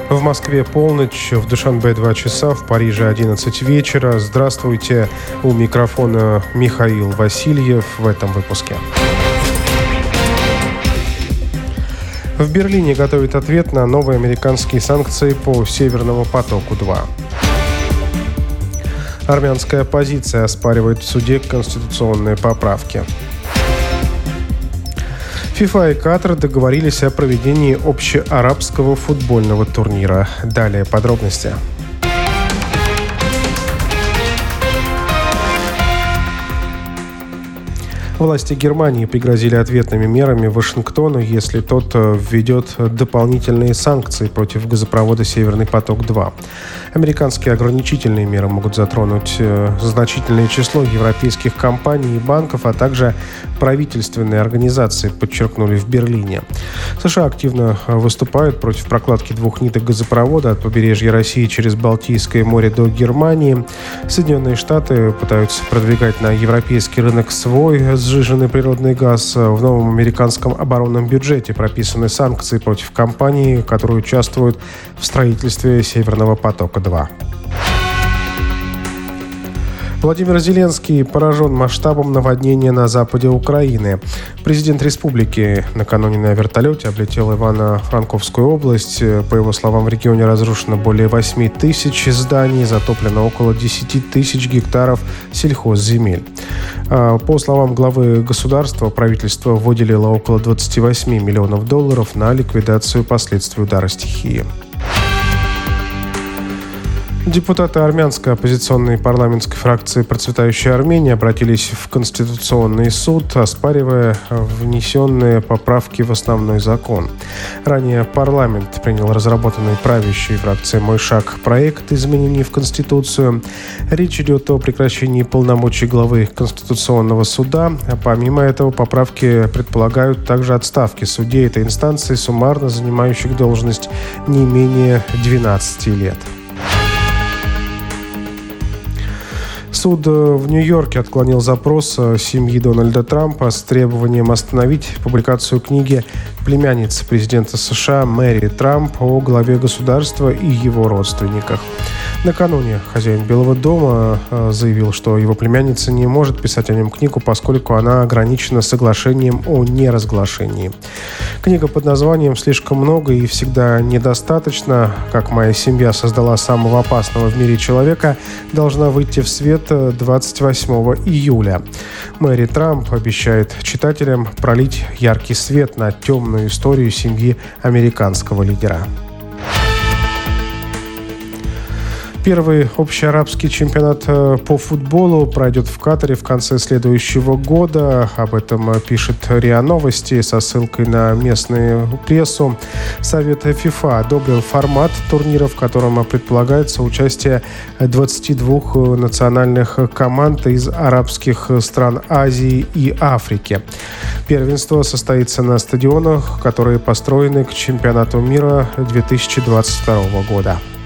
В Москве полночь, в Душанбе 2 часа, в Париже 11 вечера. Здравствуйте, у микрофона Михаил Васильев в этом выпуске. В Берлине готовят ответ на новые американские санкции по Северному потоку-2. Армянская оппозиция оспаривает в суде конституционные поправки. ФИФА и Катар договорились о проведении общеарабского футбольного турнира. Далее подробности. Власти Германии пригрозили ответными мерами Вашингтону, если тот введет дополнительные санкции против газопровода «Северный поток-2». Американские ограничительные меры могут затронуть значительное число европейских компаний и банков, а также правительственные организации, подчеркнули в Берлине. США активно выступают против прокладки двух ниток газопровода от побережья России через Балтийское море до Германии. Соединенные Штаты пытаются продвигать на европейский рынок свой сжиженный природный газ. В новом американском оборонном бюджете прописаны санкции против компаний, которые участвуют в строительстве «Северного потока-2». Владимир Зеленский поражен масштабом наводнения на западе Украины. Президент республики накануне на вертолете облетел Ивано-Франковскую область. По его словам, в регионе разрушено более 8 тысяч зданий, затоплено около 10 тысяч гектаров сельхозземель. По словам главы государства, правительство выделило около 28 миллионов долларов на ликвидацию последствий удара стихии. Депутаты армянской оппозиционной парламентской фракции «Процветающая Армения» обратились в Конституционный суд, оспаривая внесенные поправки в основной закон. Ранее парламент принял разработанный правящей фракцией «Мой шаг» проект изменений в Конституцию. Речь идет о прекращении полномочий главы Конституционного суда. Помимо этого, поправки предполагают также отставки судей этой инстанции, суммарно занимающих должность не менее 12 лет. Суд в Нью-Йорке отклонил запрос семьи Дональда Трампа с требованием остановить публикацию книги племянницы президента США Мэри Трамп о главе государства и его родственниках. Накануне хозяин Белого дома заявил, что его племянница не может писать о нем книгу, поскольку она ограничена соглашением о неразглашении. Книга под названием «Слишком много и всегда недостаточно. Как моя семья создала самого опасного в мире человека» должна выйти в свет 28 июля. Мэри Трамп обещает читателям пролить яркий свет на темную историю семьи американского лидера. Первый общеарабский чемпионат по футболу пройдет в Катаре в конце следующего года. Об этом пишет РИА Новости со ссылкой на местную прессу. Совет ФИФА одобрил формат турнира, в котором предполагается участие 22 национальных команд из арабских стран Азии и Африки. Первенство состоится на стадионах, которые построены к чемпионату мира 2022 года.